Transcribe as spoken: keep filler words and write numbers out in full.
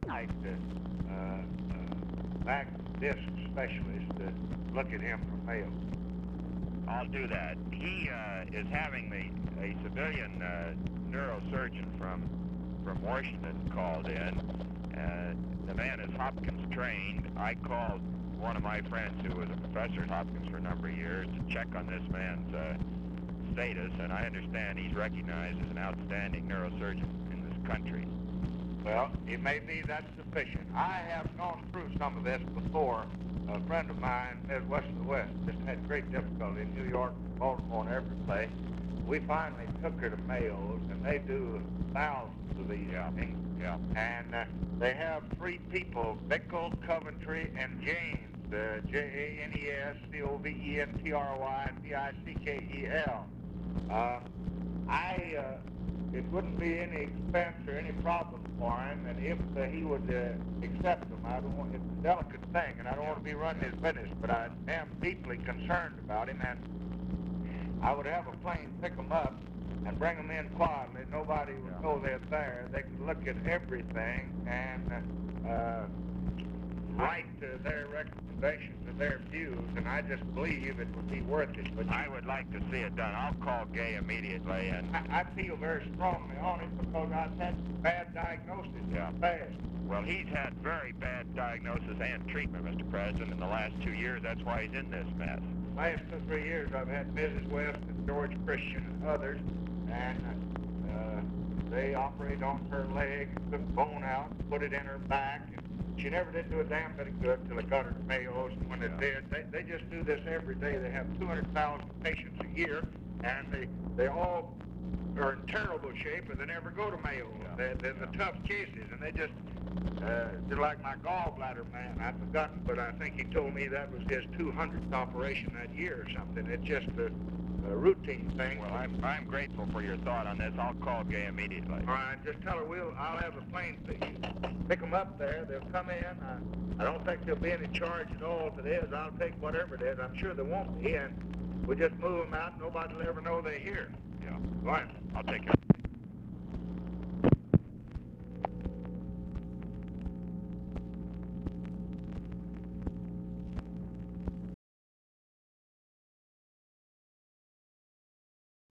like uh, uh, back disc specialist to look at him for mail. I'll do that. He uh, is having the, a civilian uh, neurosurgeon from from Washington called in. Uh, the man is Hopkins trained. I called one of my friends who was a professor at Hopkins for a number of years to check on this man's uh, status, and I understand he's recognized as an outstanding neurosurgeon in this country. Well, it may be that's sufficient. I have gone through some of this before. A friend of mine, Midwest of the West, just had great difficulty in New York, Baltimore, and every place. We finally took her to Mayo's, and they do thousands of these Yeah. things. Yeah. And uh, they have three people, Bickle, Coventry, and James, uh, J A N E S, C O V E N T R Y, and P I C K E L. Uh, I, uh, it wouldn't be any expense or any problem for him, and if uh, he would uh, accept them, I don't want, it's a delicate thing, and I don't want to be running his business, but I am deeply concerned about him, and I would have a plane pick them up and bring them in quietly. Nobody would Yeah. know they're there. They could look at everything and uh, write uh, their recommendations or their views, and I just believe it would be worth it. But I would like to see it done. I'll call Gay immediately, and I, I feel very strongly on it because I've had bad diagnosis Yeah. in the past. well, he's had very bad diagnosis and treatment, Mister President, in the last two years. That's why he's in this mess. Last two, three years, I've had Missus West and George Christian and others, and uh, they operated on her leg, took bone out, put it in her back, and she never did do a damn bit of good till they got her to Mayo's, and when they did, they, they just do this every day. They have two hundred thousand patients a year, and they, they all are in terrible shape, and they never go to Mayo. They're, they're the tough cases, and they just, uh, they're like my gallbladder man. I've forgotten, but I think he told me that was his two hundredth operation that year or something. It's just a, a routine thing. Well, I'm, I'm grateful for your thought on this. I'll call Gay immediately. All right, just tell her we'll, I'll have a plane pick, pick them up there. They'll come in. I, I don't think there'll be any charge at all to this. I'll take whatever it is. I'm sure there won't be, and we'll just move them out. Nobody will ever know they're here. Yeah. All right. I'll take care.